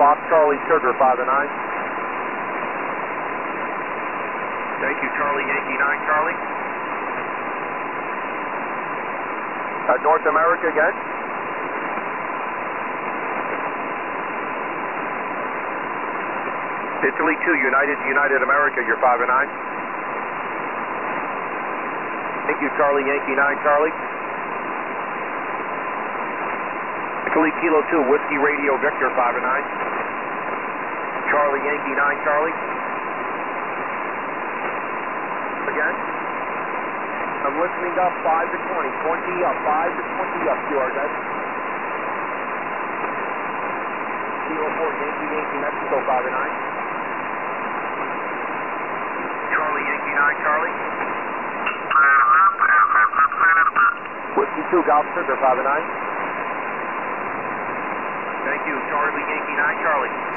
Fox Charlie Sugar 5 and 9. Thank you, Charlie Yankee 9 Charlie. North America again. Italy 2, United America, you're 5 and 9. Thank you, Charlie Yankee 9 Charlie. Italy Kilo 2, Whiskey Radio Victor 5 and 9. Charlie Yankee 9 Charlie. Again. I'm listening up 5 to 20. 20 up, 5 to 20 up, QRZ. Kilo 4 Yankee Mexico 5 and 9. Charlie Yankee 9 Charlie. Whiskey 2 Golf Sugar 5 and 9. Thank you, Charlie Yankee 9